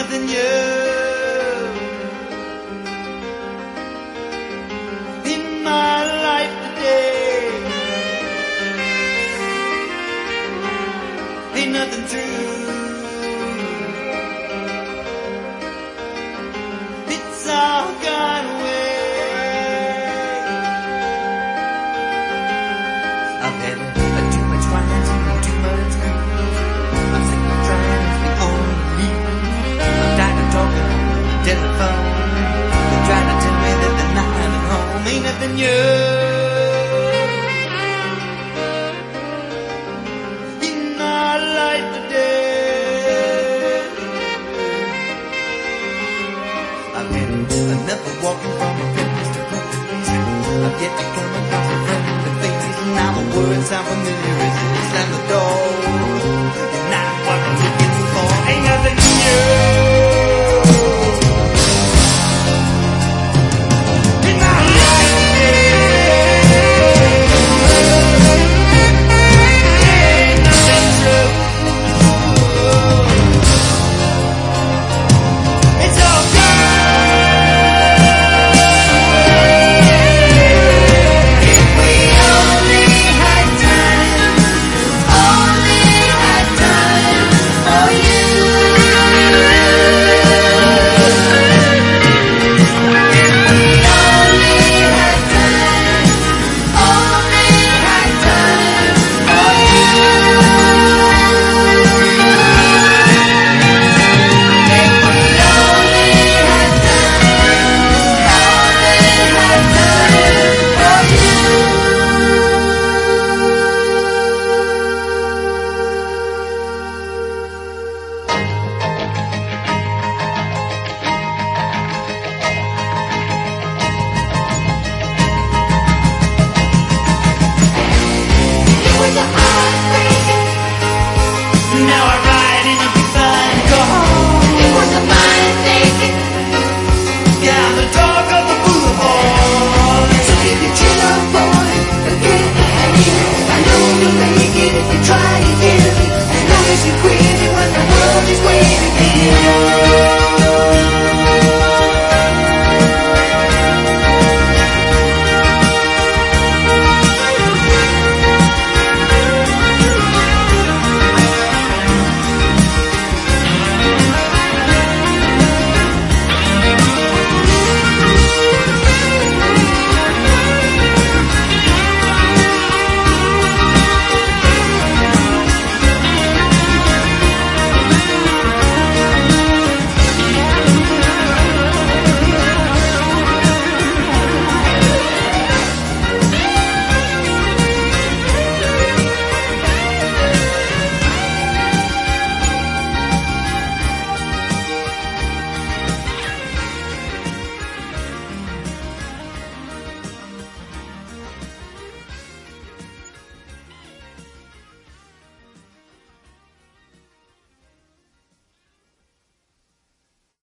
nothing new in my life today. Ain't nothing true. It's all gone away. I've had too much wine and too much food. I'm sick of trying to be on me. I'm tired of talking on the telephone. They try to tell me that they're not at home. Ain't nothing new in my life today. I've had enough of walking from a place to place. I've yet to come across a friendly face. Now the words sound familiar as I slam the door.